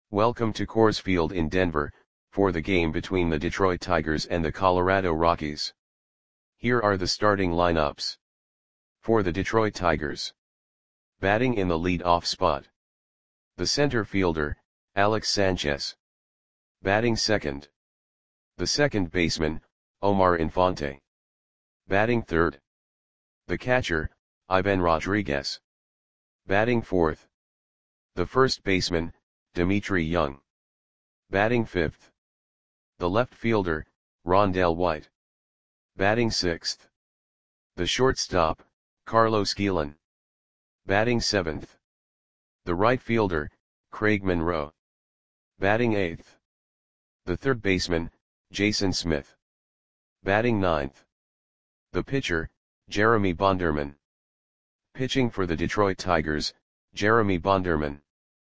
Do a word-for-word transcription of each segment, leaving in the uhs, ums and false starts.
Welcome to Coors Field in Denver, for the game between the Detroit Tigers and the Colorado Rockies. Here are the starting lineups. For the Detroit Tigers. Batting in the lead-off spot. The center fielder, Alex Sanchez. Batting second. The second baseman, Omar Infante. Batting third. The catcher, Ivan Rodriguez. Batting fourth. The first baseman, Dmitry Young. Batting fifth. The left fielder, Rondell White. Batting sixth. The shortstop, Carlos Guillen. Batting seventh. The right fielder, Craig Monroe. Batting eighth. The third baseman, Jason Smith. Batting ninth. The pitcher, Jeremy Bonderman. Pitching for the Detroit Tigers, Jeremy Bonderman.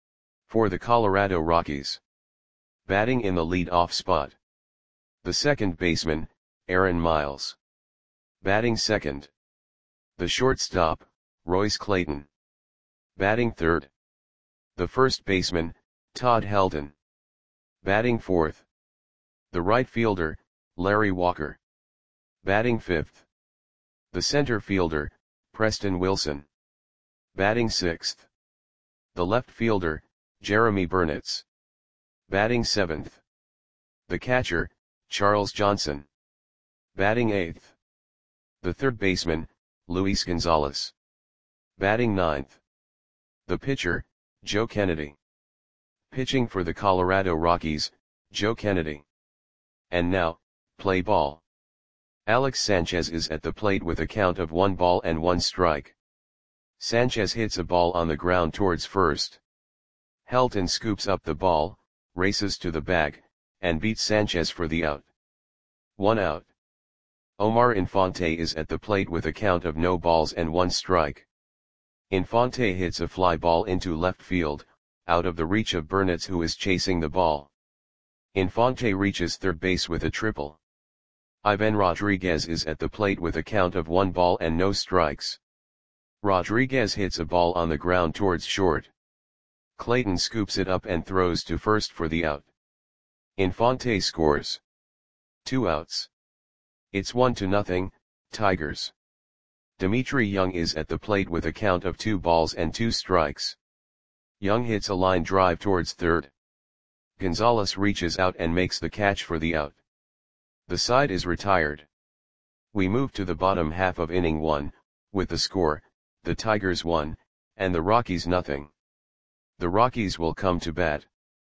For the Colorado Rockies. Batting in the lead-off spot. The second baseman, Aaron Miles. Batting second. The shortstop, Royce Clayton. Batting third. The first baseman, Todd Helton. Batting fourth. The right fielder, Larry Walker. Batting fifth. The center fielder, Preston Wilson. Batting sixth. The left fielder, Jeremy Burnitz. Batting seventh. The catcher, Charles Johnson. Batting eighth. The third baseman, Luis Gonzalez. Batting ninth. The pitcher, Joe Kennedy. Pitching for the Colorado Rockies, Joe Kennedy. And now, play ball. Alex Sanchez is at the plate with a count of one ball and one strike. Sanchez hits a ball on the ground towards first. Helton scoops up the ball, races to the bag, and beats Sanchez for the out. One out. Omar Infante is at the plate with a count of no balls and one strike. Infante hits a fly ball into left field, out of the reach of Burnitz, who is chasing the ball. Infante reaches third base with a triple. Ivan Rodriguez is at the plate with a count of one ball and no strikes. Rodriguez hits a ball on the ground towards short. Clayton scoops it up and throws to first for the out. Infante scores. Two outs. It's one to nothing, Tigers. Dmitry Young is at the plate with a count of two balls and two strikes. Young hits a line drive towards third. Gonzalez reaches out and makes the catch for the out. The side is retired. We move to the bottom half of inning one, with the score, the Tigers one, and the Rockies nothing. The Rockies will come to bat.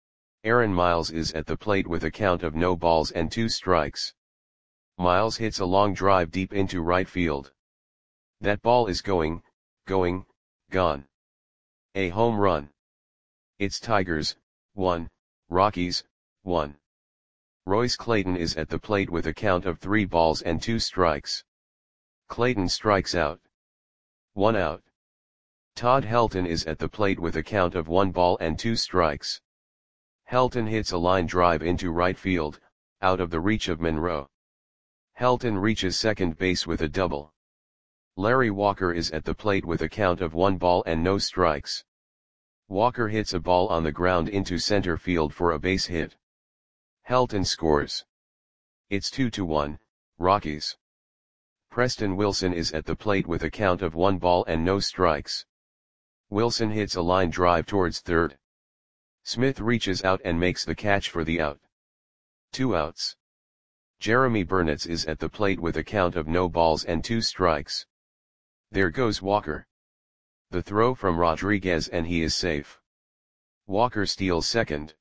Aaron Miles is at the plate with a count of no balls and two strikes. Miles hits a long drive deep into right field. That ball is going, going, gone. A home run. It's Tigers, one, Rockies, one. Royce Clayton is at the plate with a count of three balls and two strikes. Clayton strikes out. One out. Todd Helton is at the plate with a count of one ball and two strikes. Helton hits a line drive into right field, out of the reach of Monroe. Helton reaches second base with a double. Larry Walker is at the plate with a count of one ball and no strikes. Walker hits a ball on the ground into center field for a base hit. Helton scores. It's two to one, Rockies. Preston Wilson is at the plate with a count of one ball and no strikes. Wilson hits a line drive towards third. Smith reaches out and makes the catch for the out. Two outs. Jeremy Burnitz is at the plate with a count of no balls and two strikes. There goes Walker. The throw from Rodriguez and he is safe. Walker steals second.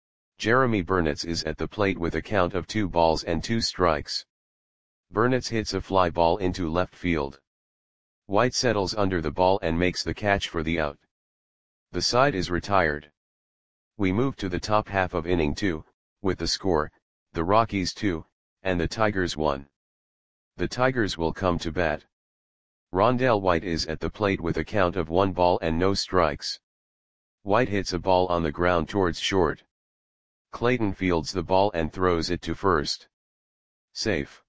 Jeremy Burnitz is at the plate with a count of two balls and two strikes. Burnitz hits a fly ball into left field. White settles under the ball and makes the catch for the out. The side is retired. We move to the top half of inning two, with the score, the Rockies two, and the Tigers one. The Tigers will come to bat. Rondell White is at the plate with a count of one ball and no strikes. White hits a ball on the ground towards short. Clayton fields the ball and throws it to first. Safe.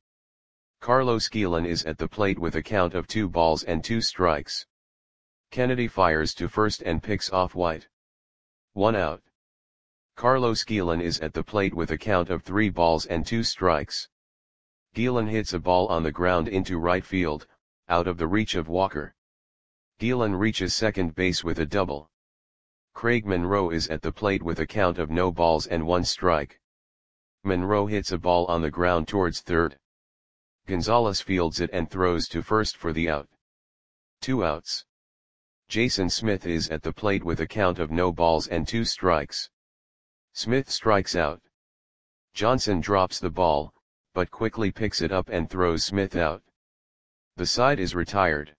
Carlos Guillen is at the plate with a count of two balls and two strikes. Kennedy fires to first and picks off White. One out. Carlos Guillen is at the plate with a count of three balls and two strikes. Guillen hits a ball on the ground into right field, out of the reach of Walker. Guillen reaches second base with a double. Craig Monroe is at the plate with a count of no balls and one strike. Monroe hits a ball on the ground towards third. Gonzalez fields it and throws to first for the out. Two outs. Jason Smith is at the plate with a count of no balls and two strikes. Smith strikes out. Johnson drops the ball, but quickly picks it up and throws Smith out. The side is retired.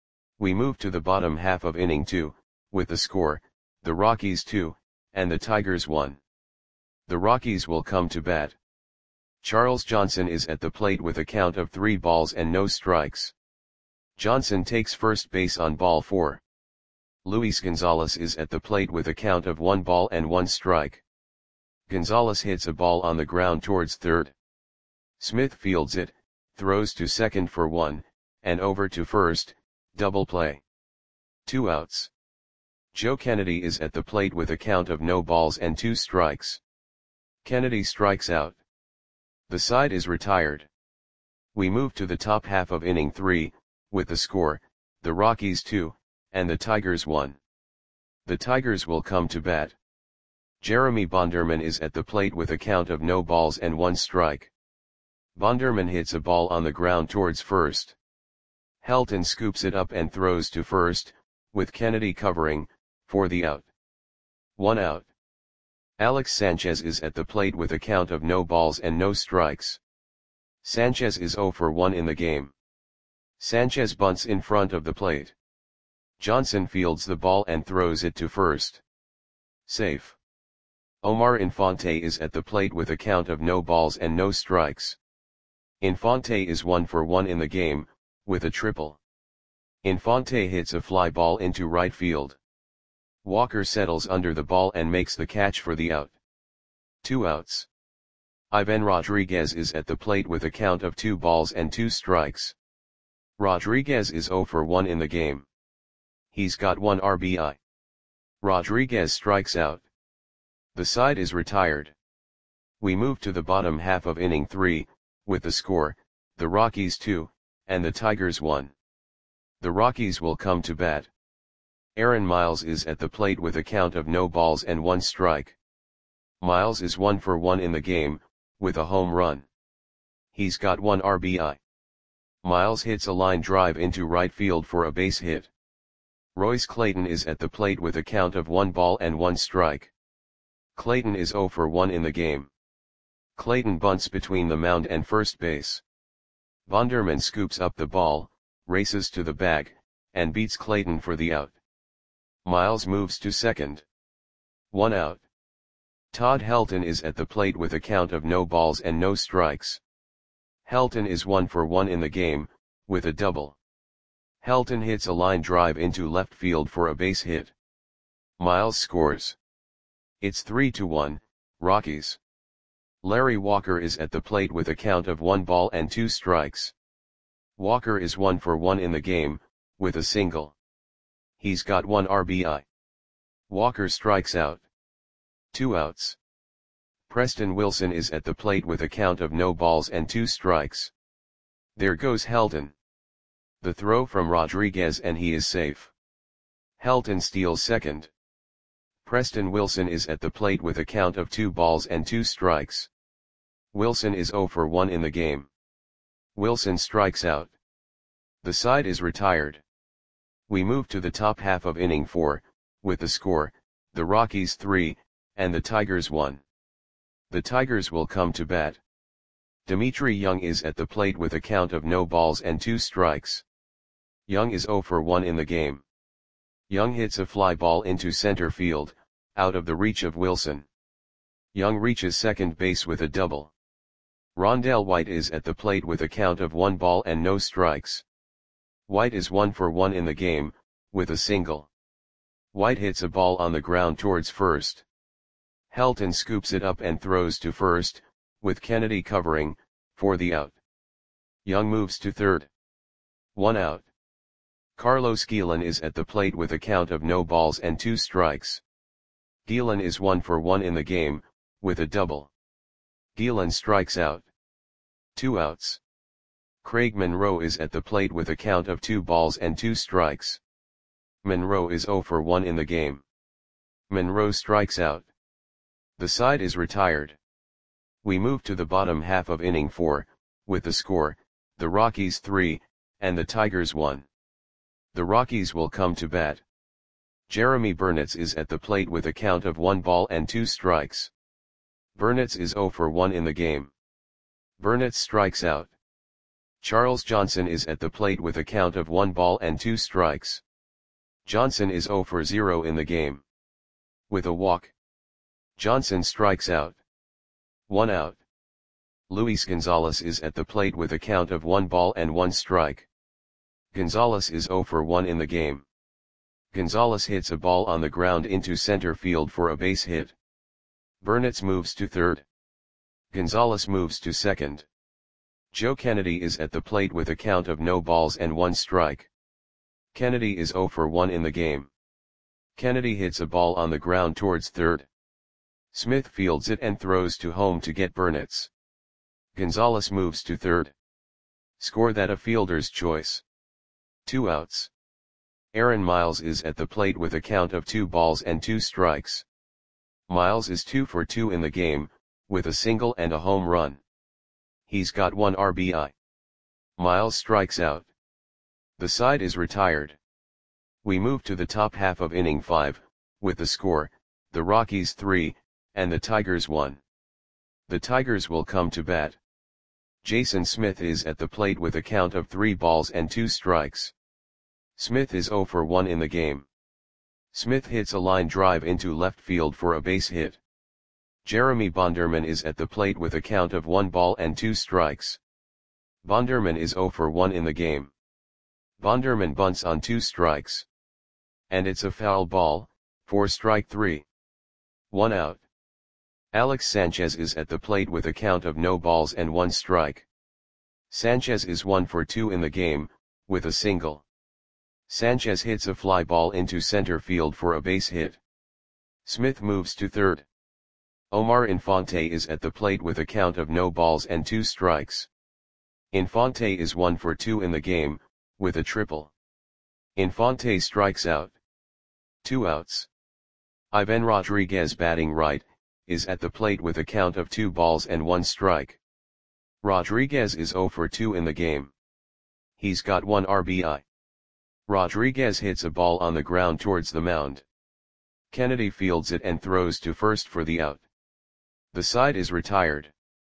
We move to the bottom half of inning two, with the score, the Rockies two, and the Tigers one. The Rockies will come to bat. Charles Johnson is at the plate with a count of three balls and no strikes. Johnson takes first base on ball four. Luis Gonzalez is at the plate with a count of one ball and one strike. Gonzalez hits a ball on the ground towards third. Smith fields it, throws to second for one, and over to first, double play. Two outs. Joe Kennedy is at the plate with a count of no balls and two strikes. Kennedy strikes out. The side is retired. We move to the top half of inning three, with the score, the Rockies two, and the Tigers one. The Tigers will come to bat. Jeremy Bonderman is at the plate with a count of no balls and one strike. Bonderman hits a ball on the ground towards first. Helton scoops it up and throws to first, with Kennedy covering, for the out. One out. Alex Sanchez is at the plate with a count of no balls and no strikes. Sanchez is zero for one in the game. Sanchez bunts in front of the plate. Johnson fields the ball and throws it to first. Safe. Omar Infante is at the plate with a count of no balls and no strikes. Infante is one for one in the game, with a triple. Infante hits a fly ball into right field. Walker settles under the ball and makes the catch for the out. Two outs. Ivan Rodriguez is at the plate with a count of two balls and two strikes. Rodriguez is zero for one in the game. He's got one R B I. Rodriguez strikes out. The side is retired. We move to the bottom half of inning three, with the score, the Rockies two, and the Tigers one. The Rockies will come to bat. Aaron Miles is at the plate with a count of no balls and one strike. Miles is one for one in the game, with a home run. He's got one R B I. Miles hits a line drive into right field for a base hit. Royce Clayton is at the plate with a count of one ball and one strike. Clayton is zero for one in the game. Clayton bunts between the mound and first base. Bonderman scoops up the ball, races to the bag, and beats Clayton for the out. Miles moves to second. One out. Todd Helton is at the plate with a count of no balls and no strikes. Helton is one for one in the game, with a double. Helton hits a line drive into left field for a base hit. Miles scores. It's three to one, Rockies. Larry Walker is at the plate with a count of one ball and two strikes. Walker is one for one in the game, with a single. He's got one R B I. Walker strikes out. Two outs. Preston Wilson is at the plate with a count of no balls and two strikes. There goes Helton. The throw from Rodriguez and he is safe. Helton steals second. Preston Wilson is at the plate with a count of two balls and two strikes. Wilson is zero for one in the game. Wilson strikes out. The side is retired. We move to the top half of inning four, with the score, the Rockies three, and the Tigers one. The Tigers will come to bat. Dimitri Young is at the plate with a count of no balls and two strikes. Young is zero for one in the game. Young hits a fly ball into center field, out of the reach of Wilson. Young reaches second base with a double. Rondell White is at the plate with a count of one ball and no strikes. White is one for one in the game, with a single. White hits a ball on the ground towards first. Helton scoops it up and throws to first, with Kennedy covering, for the out. Young moves to third. One out. Carlos Guillen is at the plate with a count of no balls and two strikes. Gielan is one for one in the game, with a double. Gielan strikes out. Two outs. Craig Monroe is at the plate with a count of two balls and two strikes. Monroe is zero for one in the game. Monroe strikes out. The side is retired. We move to the bottom half of inning four, with the score, the Rockies three, and the Tigers one. The Rockies will come to bat. Jeremy Burnitz is at the plate with a count of one ball and two strikes. Burnitz is zero for one in the game. Burnitz strikes out. Charles Johnson is at the plate with a count of one ball and two strikes. Johnson is zero for zero in the game. With a walk, Johnson strikes out. One out. Luis Gonzalez is at the plate with a count of one ball and one strike. Gonzalez is zero for one in the game. Gonzalez hits a ball on the ground into center field for a base hit. Burnitz moves to third. Gonzalez moves to second. Joe Kennedy is at the plate with a count of no balls and one strike. Kennedy is zero for one in the game. Kennedy hits a ball on the ground towards third. Smith fields it and throws to home to get Burnitz. Gonzalez moves to third. Score that a fielder's choice. Two outs. Aaron Miles is at the plate with a count of two balls and two strikes. Miles is two for two in the game, with a single and a home run. He's got one R B I. Miles strikes out. The side is retired. We move to the top half of inning five, with the score, the Rockies three, and the Tigers one. The Tigers will come to bat. Jason Smith is at the plate with a count of three balls and two strikes. Smith is zero for one in the game. Smith hits a line drive into left field for a base hit. Jeremy Bonderman is at the plate with a count of one ball and two strikes. Bonderman is zero for one in the game. Bonderman bunts on two strikes. And it's a foul ball, for strike three. One out. Alex Sanchez is at the plate with a count of no balls and one strike. Sanchez is one for two in the game, with a single. Sanchez hits a fly ball into center field for a base hit. Smith moves to third. Omar Infante is at the plate with a count of no balls and two strikes. Infante is one for two in the game, with a triple. Infante strikes out. Two outs. Ivan Rodriguez, batting right, is at the plate with a count of two balls and one strike. Rodriguez is zero for two in the game. He's got one R B I. Rodriguez hits a ball on the ground towards the mound. Kennedy fields it and throws to first for the out. The side is retired.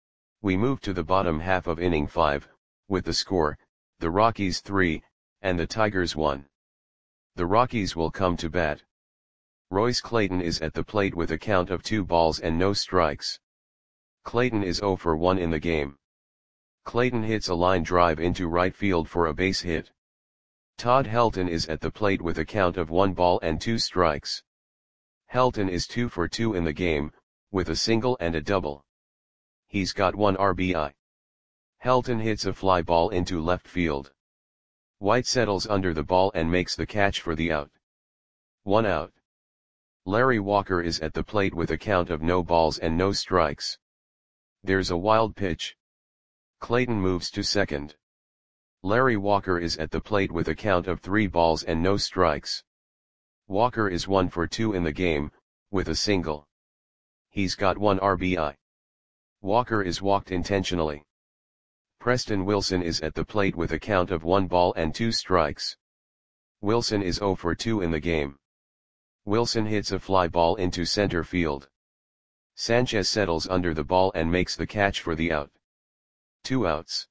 We move to the bottom half of inning five, with the score, the Rockies three, and the Tigers one. The Rockies will come to bat. Royce Clayton is at the plate with a count of two balls and no strikes. Clayton is zero for one in the game. Clayton hits a line drive into right field for a base hit. Todd Helton is at the plate with a count of one ball and two strikes. Helton is two for two in the game, with a single and a double. He's got one R B I. Helton hits a fly ball into left field. White settles under the ball and makes the catch for the out. One out. Larry Walker is at the plate with a count of no balls and no strikes. There's a wild pitch. Clayton moves to second. Larry Walker is at the plate with a count of three balls and no strikes. Walker is one for two in the game, with a single. He's got one R B I. Walker is walked intentionally. Preston Wilson is at the plate with a count of one ball and two strikes. Wilson is zero for two in the game. Wilson hits a fly ball into center field. Sanchez settles under the ball and makes the catch for the out. Two outs.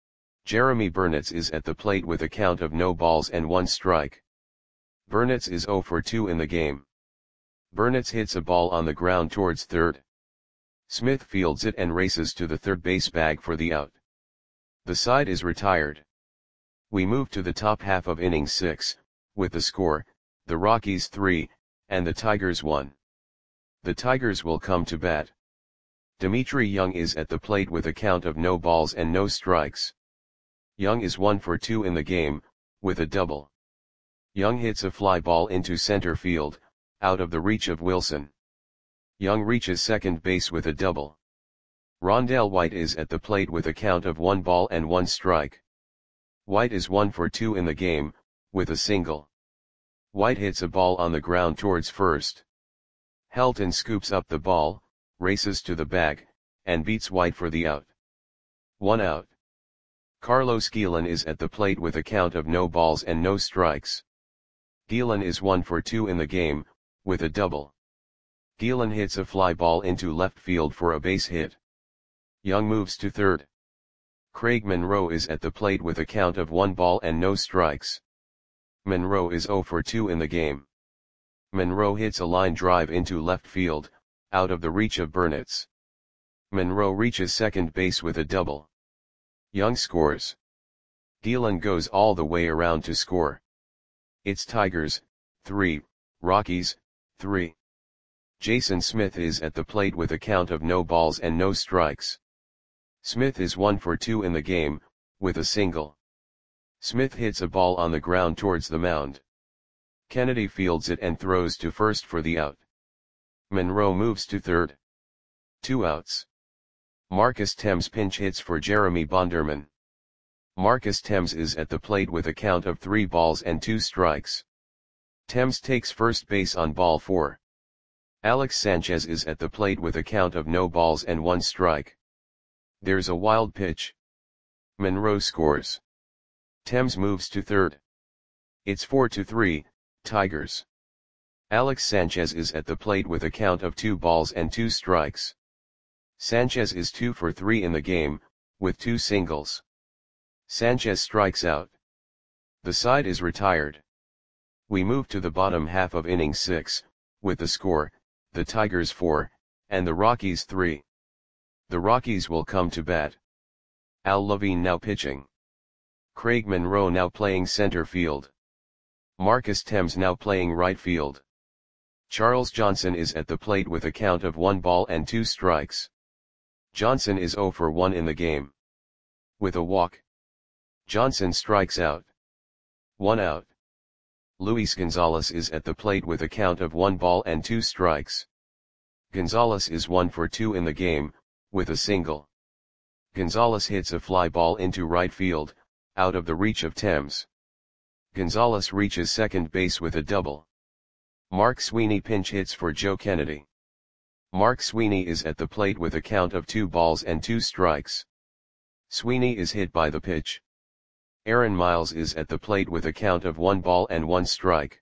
Jeremy Burnitz is at the plate with a count of no balls and one strike. Burnitz is zero for two in the game. Burnitz hits a ball on the ground towards third. Smith fields it and races to the third base bag for the out. The side is retired. We move to the top half of inning six, with the score, the Rockies three, and the Tigers one. The Tigers will come to bat. Dimitri Young is at the plate with a count of no balls and no strikes. Young is one for two in the game, with a double. Young hits a fly ball into center field, out of the reach of Wilson. Young reaches second base with a double. Rondell White is at the plate with a count of one ball and one strike. White is one for two in the game, with a single. White hits a ball on the ground towards first. Helton scoops up the ball, races to the bag, and beats White for the out. One out. Carlos Guillen is at the plate with a count of no balls and no strikes. Guillen is one for two in the game, with a double. Guillen hits a fly ball into left field for a base hit. Young moves to third. Craig Monroe is at the plate with a count of one ball and no strikes. Monroe is zero for two in the game. Monroe hits a line drive into left field, out of the reach of Burnitz. Monroe reaches second base with a double. Young scores. Guillen goes all the way around to score. It's Tigers, three, Rockies, three. Jason Smith is at the plate with a count of no balls and no strikes. Smith is one for two in the game, with a single. Smith hits a ball on the ground towards the mound. Kennedy fields it and throws to first for the out. Monroe moves to third. Two outs. Marcus Thames pinch hits for Jeremy Bonderman. Marcus Thames is at the plate with a count of three balls and two strikes. Thames takes first base on ball four. Alex Sanchez is at the plate with a count of no balls and one strike. There's a wild pitch. Monroe scores. Thames moves to third. It's four to three, Tigers. Alex Sanchez is at the plate with a count of two balls and two strikes. Sanchez is two for three in the game, with two singles. Sanchez strikes out. The side is retired. We move to the bottom half of inning six, with the score, the Tigers four, and the Rockies three. The Rockies will come to bat. Al Levine now pitching. Craig Monroe now playing center field. Marcus Thames now playing right field. Charles Johnson is at the plate with a count of one ball and two strikes. Johnson is zero for one in the game. With a walk. Johnson strikes out. One out. Luis Gonzalez is at the plate with a count of one ball and two strikes. Gonzalez is one for two in the game, with a single. Gonzalez hits a fly ball into right field, out of the reach of Thames. Gonzalez reaches second base with a double. Mark Sweeney pinch hits for Joe Kennedy. Mark Sweeney is at the plate with a count of two balls and two strikes. Sweeney is hit by the pitch. Aaron Miles is at the plate with a count of one ball and one strike.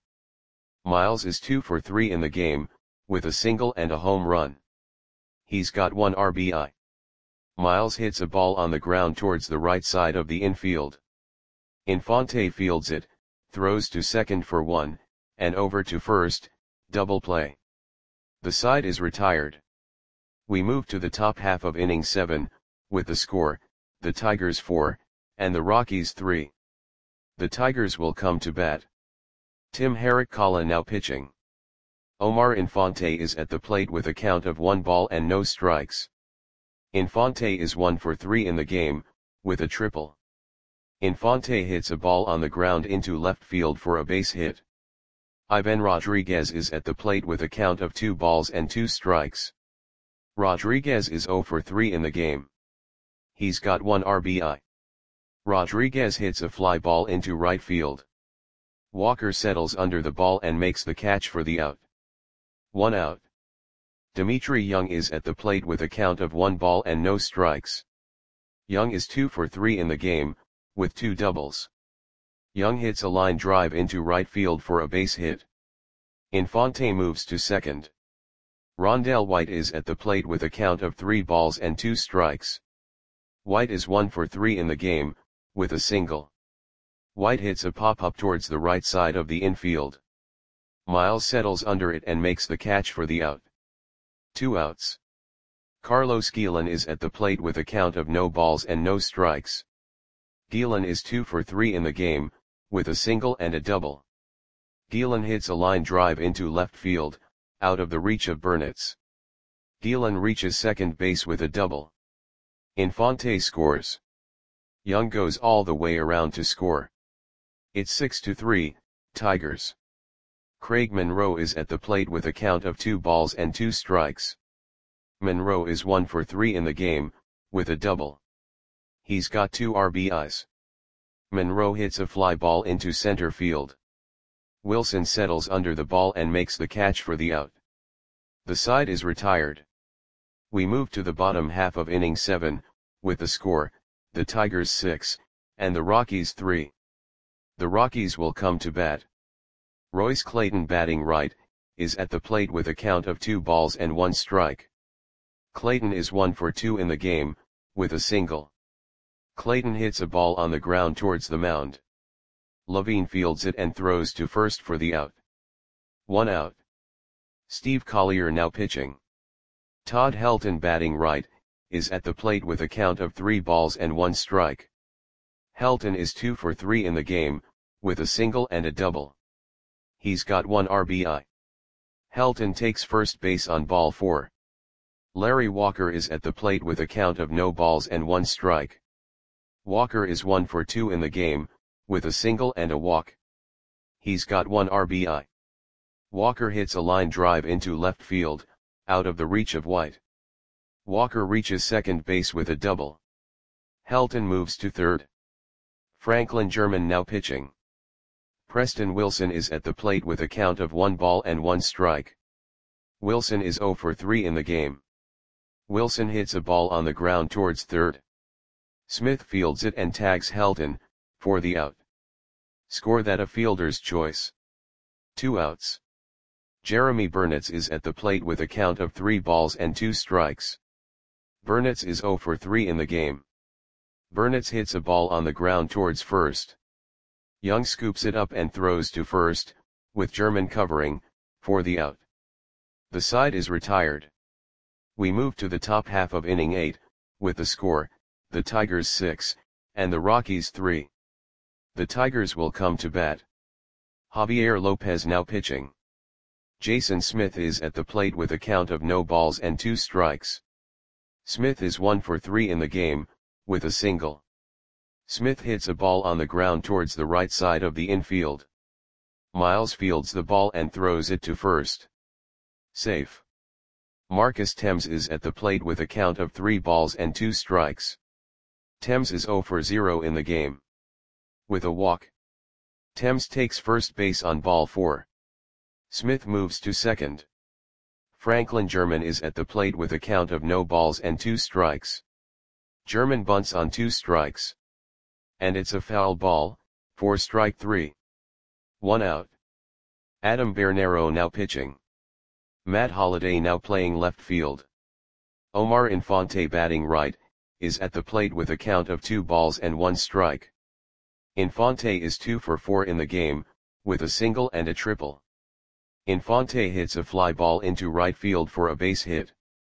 Miles is two for three in the game, with a single and a home run. He's got one R B I. Miles hits a ball on the ground towards the right side of the infield. Infante fields it, throws to second for one, and over to first, double play. The side is retired. We move to the top half of inning seven, with the score, the Tigers four, and the Rockies three. The Tigers will come to bat. Tim Herrick-Kalla now pitching. Omar Infante is at the plate with a count of one ball and no strikes. Infante is one for three in the game, with a triple. Infante hits a ball on the ground into left field for a base hit. Ivan Rodriguez is at the plate with a count of two balls and two strikes. Rodriguez is zero for three in the game. He's got one R B I. Rodriguez hits a fly ball into right field. Walker settles under the ball and makes the catch for the out. One out. Dimitri Young is at the plate with a count of one ball and no strikes. Young is two for three in the game, with two doubles. Young hits a line drive into right field for a base hit. Infante moves to second. Rondell White is at the plate with a count of three balls and two strikes. White is one for three in the game, with a single. White hits a pop-up towards the right side of the infield. Miles settles under it and makes the catch for the out. Two outs. Carlos Guillen is at the plate with a count of no balls and no strikes. Guillen is two for three in the game, with a single and a double. Guillen hits a line drive into left field, out of the reach of Burnitz. Guillen reaches second base with a double. Infante scores. Young goes all the way around to score. It's six to three, Tigers. Craig Monroe is at the plate with a count of two balls and two strikes. Monroe is one for three in the game, with a double. He's got two R B Is. Monroe hits a fly ball into center field. Wilson settles under the ball and makes the catch for the out. The side is retired. We move to the bottom half of inning seven, with the score, the Tigers six, and the Rockies three. The Rockies will come to bat. Royce Clayton, batting right, is at the plate with a count of two balls and one strike. Clayton is one for two in the game, with a single. Clayton hits a ball on the ground towards the mound. Levine fields it and throws to first for the out. One out. Steve Collier now pitching. Todd Helton, batting right, is at the plate with a count of three balls and one strike. Helton is two for three in the game, with a single and a double. He's got one R B I. Helton takes first base on ball four. Larry Walker is at the plate with a count of no balls and one strike. Walker is one for two in the game, with a single and a walk. He's got one R B I. Walker hits a line drive into left field, out of the reach of White. Walker reaches second base with a double. Helton moves to third. Franklin German now pitching. Preston Wilson is at the plate with a count of one ball and one strike. Wilson is zero for three in the game. Wilson hits a ball on the ground towards third. Smith fields it and tags Helton, for the out. Score that a fielder's choice. Two outs. Jeremy Burnitz is at the plate with a count of three balls and two strikes. Burnitz is zero for three in the game. Burnitz hits a ball on the ground towards first. Young scoops it up and throws to first, with German covering, for the out. The side is retired. We move to the top half of inning eight, with the score, the Tigers six, and the Rockies three. The Tigers will come to bat. Javier Lopez now pitching. Jason Smith is at the plate with a count of no balls and two strikes. Smith is one for three in the game, with a single. Smith hits a ball on the ground towards the right side of the infield. Miles fields the ball and throws it to first. Safe. Marcus Thames is at the plate with a count of three balls and two strikes. Thames is zero for zero in the game. With a walk. Thames takes first base on ball four. Smith moves to second. Franklin German is at the plate with a count of no balls and two strikes. German bunts on two strikes. And it's a foul ball, for strike three. One out. Adam Bernero now pitching. Matt Holliday now playing left field. Omar Infante, batting right, is at the plate with a count of two balls and one strike. Infante is two for four in the game, with a single and a triple. Infante hits a fly ball into right field for a base hit.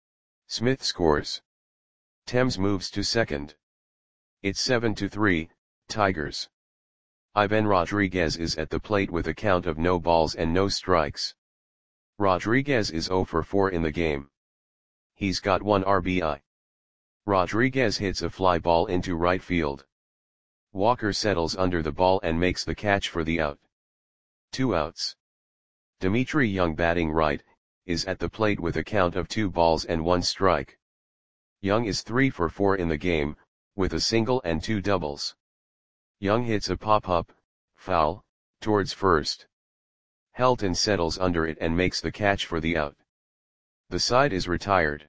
Smith scores. Thames moves to second. It's seven to three, Tigers. Ivan Rodriguez is at the plate with a count of no balls and no strikes. Rodriguez is zero for four in the game. He's got one R B I. Rodriguez hits a fly ball into right field. Walker settles under the ball and makes the catch for the out. Two outs. Dimitri Young, batting right, is at the plate with a count of two balls and one strike. Young is three for four in the game, with a single and two doubles. Young hits a pop-up, foul, towards first. Helton settles under it and makes the catch for the out. The side is retired.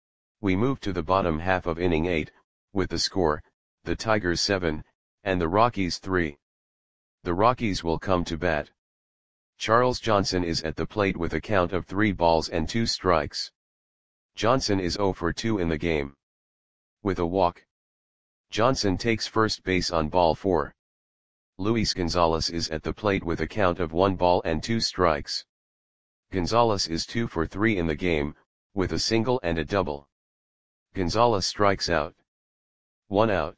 We move to the bottom half of inning eight, with the score, the Tigers seven, and the Rockies three. The Rockies will come to bat. Charles Johnson is at the plate with a count of three balls and two strikes. Johnson is zero for two in the game. With a walk. Johnson takes first base on ball four. Luis Gonzalez is at the plate with a count of one ball and two strikes. Gonzalez is two for three in the game, with a single and a double. Gonzalez strikes out. One out.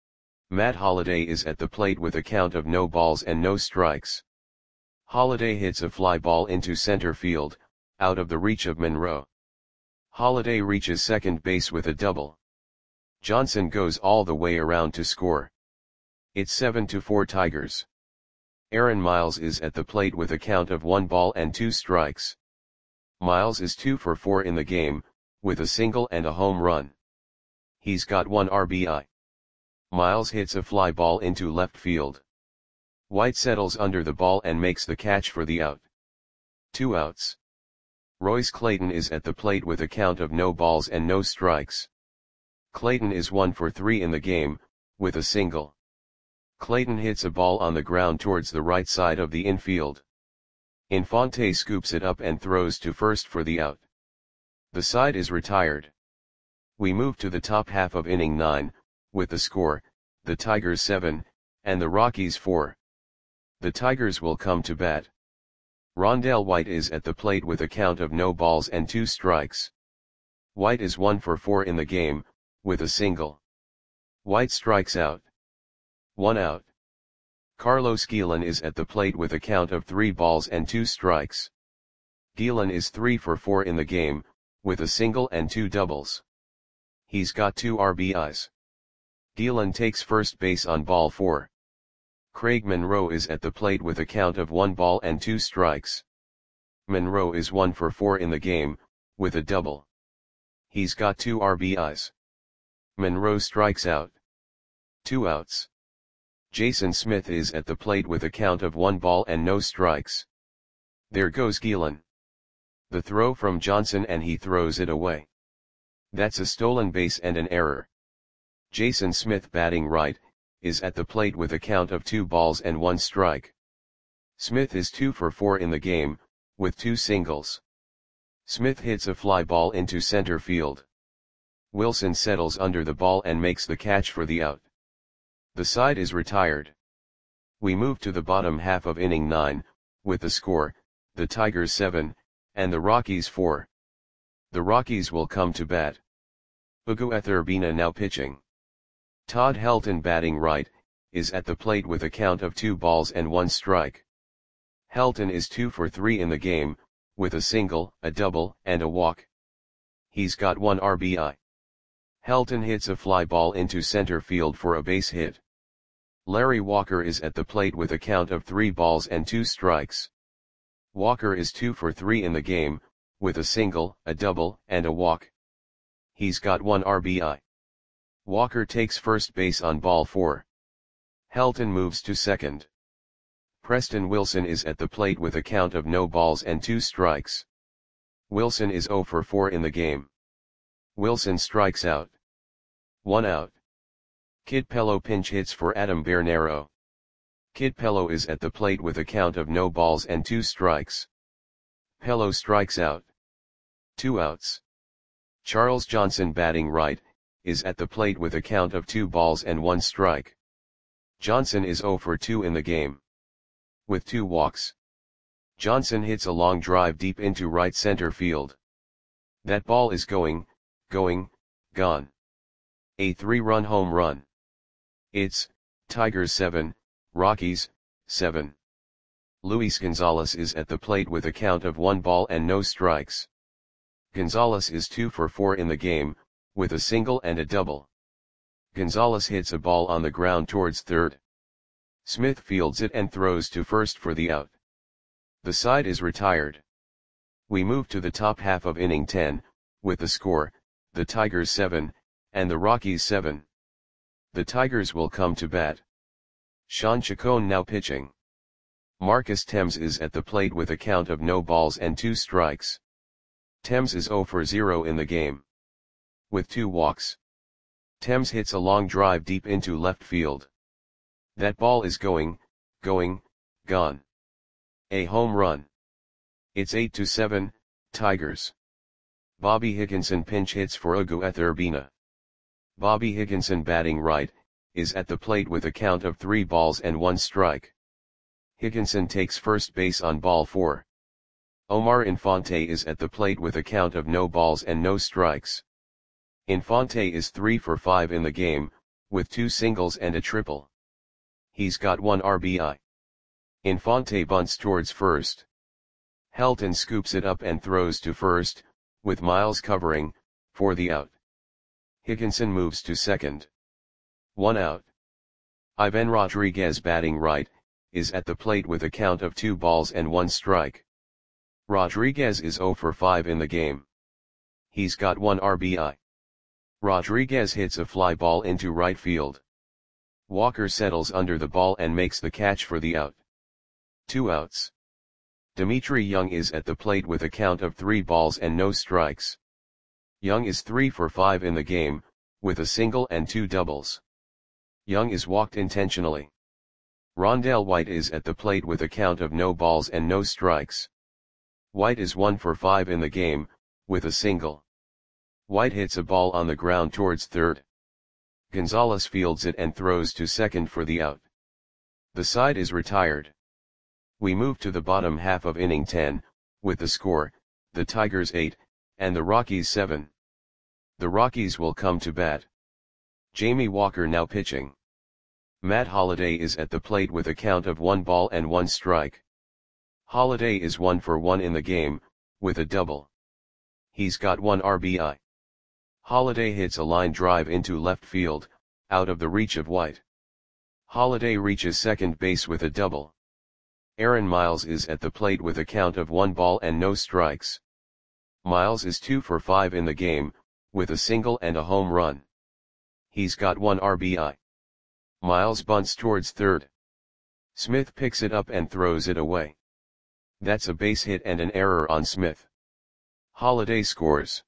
Matt Holliday is at the plate with a count of no balls and no strikes. Holliday hits a fly ball into center field, out of the reach of Monroe. Holliday reaches second base with a double. Johnson goes all the way around to score. It's seven to four Tigers. Aaron Miles is at the plate with a count of one ball and two strikes. Miles is two for four in the game, with a single and a home run. He's got one R B I. Miles hits a fly ball into left field. White settles under the ball and makes the catch for the out. Two outs. Royce Clayton is at the plate with a count of no balls and no strikes. Clayton is one for three in the game, with a single. Clayton hits a ball on the ground towards the right side of the infield. Infante scoops it up and throws to first for the out. The side is retired. We move to the top half of inning nine, with the score, the Tigers seven, and the Rockies four. The Tigers will come to bat. Rondell White is at the plate with a count of no balls and two strikes. White is one for four in the game, with a single. White strikes out. One out. Carlos Guillen is at the plate with a count of three balls and two strikes. Guillen is three for four in the game, with a single and two doubles. He's got two R B Is. Guillen takes first base on ball four. Craig Monroe is at the plate with a count of one ball and two strikes. Monroe is one for four in the game, with a double. He's got two R B Is. Monroe strikes out. Two outs. Jason Smith is at the plate with a count of one ball and no strikes. There goes Guillen. The throw from Johnson and he throws it away. That's a stolen base and an error. Jason Smith, batting right, is at the plate with a count of two balls and one strike. Smith is two for four in the game, with two singles. Smith hits a fly ball into center field. Wilson settles under the ball and makes the catch for the out. The side is retired. We move to the bottom half of inning nine, with the score, the Tigers seven, and the Rockies four. The Rockies will come to bat. Ugo Etherbina now pitching. Todd Helton, batting right, is at the plate with a count of two balls and one strike. Helton is two for three in the game, with a single, a double, and a walk. He's got one R B I. Helton hits a fly ball into center field for a base hit. Larry Walker is at the plate with a count of three balls and two strikes. Walker is two for three in the game, with a single, a double, and a walk. He's got one R B I. Walker takes first base on ball four. Helton moves to second. Preston Wilson is at the plate with a count of no balls and two strikes. Wilson is zero for four in the game. Wilson strikes out. One out. Kid Pello pinch hits for Adam Bernero. Kid Pello is at the plate with a count of no balls and two strikes. Pello strikes out. Two outs. Charles Johnson, batting right, is at the plate with a count of two balls and one strike. Johnson is zero for two in the game. With two walks. Johnson hits a long drive deep into right center field. That ball is going, going, gone. A three-run home run. It's Tigers seven, Rockies seven. Luis Gonzalez is at the plate with a count of one ball and no strikes. Gonzalez is two for four in the game, with a single and a double. Gonzalez hits a ball on the ground towards third. Smith fields it and throws to first for the out. The side is retired. We move to the top half of inning ten, with the score, the Tigers seven, and the Rockies seven. The Tigers will come to bat. Sean Chacon now pitching. Marcus Thames is at the plate with a count of no balls and two strikes. Thames is zero for zero in the game. With two walks. Thames hits a long drive deep into left field. That ball is going, going, gone. A home run. It's eight to seven, Tigers. Bobby Higginson pinch hits for Ugo Etherbina. Bobby Higginson, batting right, is at the plate with a count of three balls and one strike. Higginson takes first base on ball four. Omar Infante is at the plate with a count of no balls and no strikes. Infante is three for five in the game, with two singles and a triple. He's got one R B I. Infante bunts towards first. Helton scoops it up and throws to first, with Miles covering, for the out. Higginson moves to second. One out. Ivan Rodriguez, batting right, is at the plate with a count of two balls and one strike. Rodriguez is zero for five in the game. He's got one R B I. Rodriguez hits a fly ball into right field. Walker settles under the ball and makes the catch for the out. Two outs. Dmitry Young is at the plate with a count of three balls and no strikes. Young is three for five in the game, with a single and two doubles. Young is walked intentionally. Rondell White is at the plate with a count of no balls and no strikes. White is one for five in the game, with a single. White hits a ball on the ground towards third. Gonzalez fields it and throws to second for the out. The side is retired. We move to the bottom half of inning ten, with the score, the Tigers eight, and the Rockies seven. The Rockies will come to bat. Jamie Walker now pitching. Matt Holliday is at the plate with a count of one ball and one strike. Holliday is one for one in the game, with a double. He's got one R B I. Holliday hits a line drive into left field, out of the reach of White. Holliday reaches second base with a double. Aaron Miles is at the plate with a count of one ball and no strikes. Miles is two for five in the game, with a single and a home run. He's got one R B I. Miles bunts towards third. Smith picks it up and throws it away. That's a base hit and an error on Smith. Holliday scores.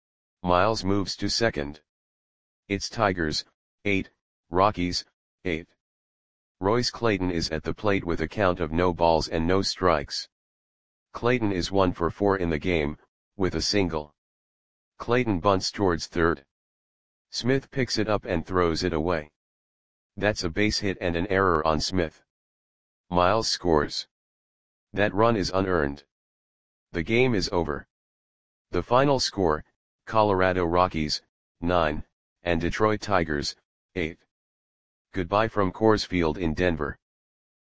Miles moves to second. It's Tigers, eight, Rockies, eight. Royce Clayton is at the plate with a count of no balls and no strikes. Clayton is one for four in the game, with a single. Clayton bunts towards third. Smith picks it up and throws it away. That's a base hit and an error on Smith. Miles scores. That run is unearned. The game is over. The final score, Colorado Rockies, nine, and Detroit Tigers, eight. Goodbye from Coors Field in Denver.